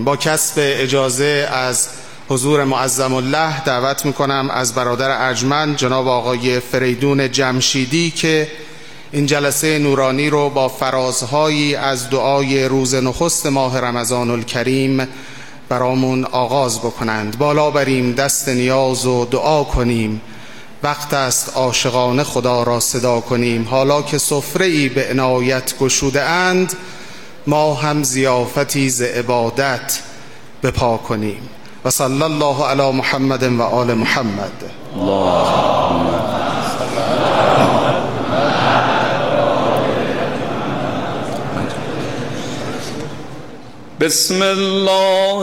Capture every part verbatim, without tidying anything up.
با کسب اجازه از حضور معظم الله دعوت میکنم از برادر ارجمند جناب آقای فریدون جمشیدی که این جلسه نورانی رو با فرازهایی از دعای روز نخست ماه رمضان الکریم برامون آغاز بکنند. بالا بریم دست نیاز و دعا کنیم، وقت است عاشقانه خدا را صدا کنیم. حالا که سفره‌ای به عنایت گشوده اند، ما هم ضیافتی ز عبادت بپا کنیم. و صلی الله علی محمد و آل محمد. بسم الله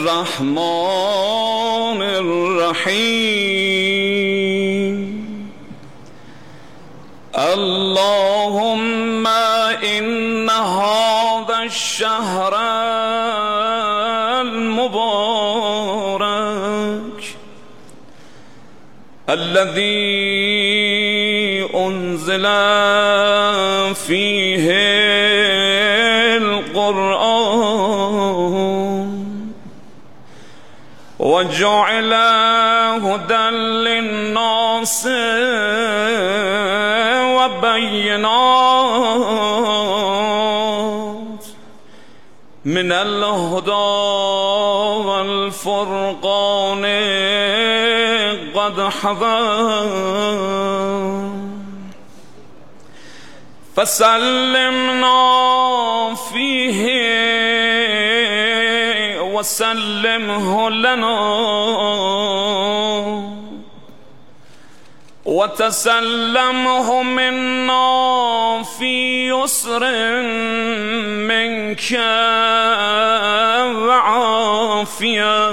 الرحمن الرحیم. اللهم إن هذا الشهر المبارك الذي أنزل فيه القرآن وجعل هدى للناس وبينات من الهدى والفرقان قد حضر فسلمنا فيه وسلمه لنا وتسلمه منا في يسر منك وعافية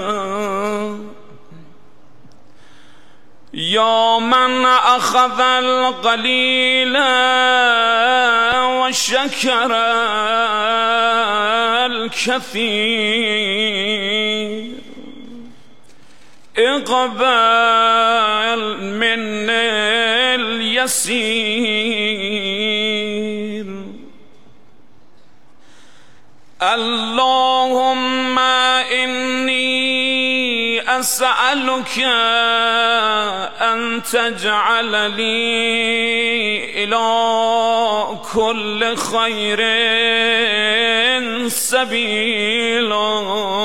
يا من أخذ القليل وشكر الكثير اقبل من اليسير. اللهم إني أسألك أن تجعل لي إلى كل خير سبيلا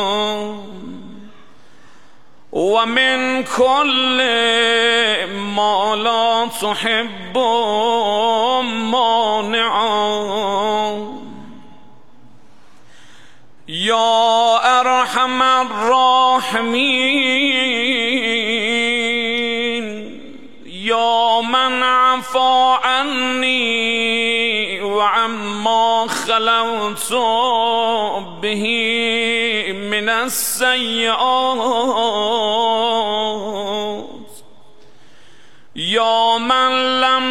ومن كل ما لا تحب مانعا يا أرحم الراحمين يا من عفا عني وعما خلوت به من السيئات يا من لم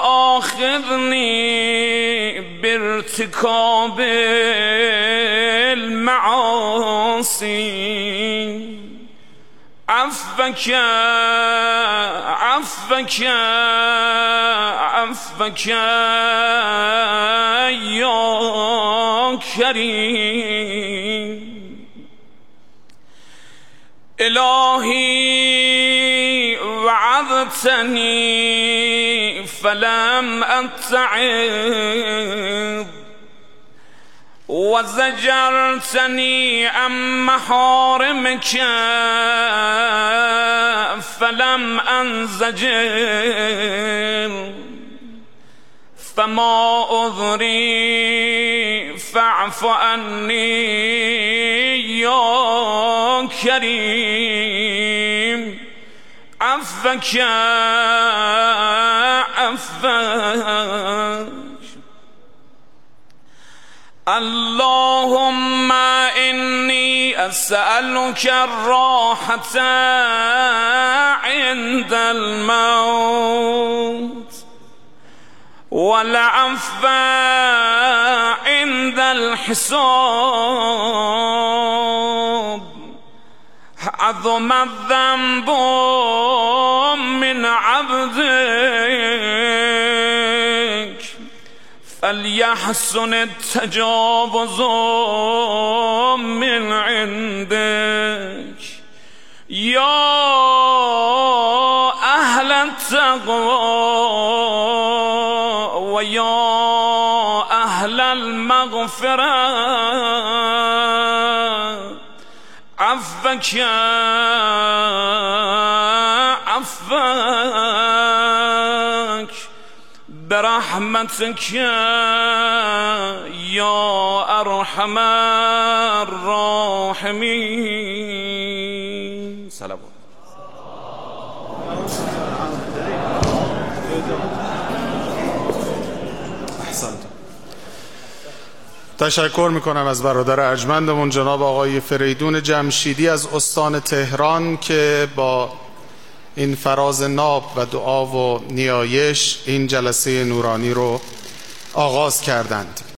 يؤاخذني بارتكاب المعاصي عفوك عفوك عفوك يا كريم. إلهي وعظتني فلم أتعظ وزجرتني عن محارمك فلم أنزجر فما أذري فاعف عني يا كريم عفوك عفوك. اللهم إني أسألك الراحة عند الموت والعفو عند الحساب. عظم الذنب من عبدك فلي يحسن التجاوز من عندك يا أهل التقوى ويا أهل المغفرة عفك عفك برحمتك يا أرحم الراحمين. سلام. احسنت. تشکر میکنم از برادر ارجمندمون جناب آقای فریدون جمشیدی از استان تهران که با این فراز ناب و دعا و نیایش این جلسه نورانی رو آغاز کردند.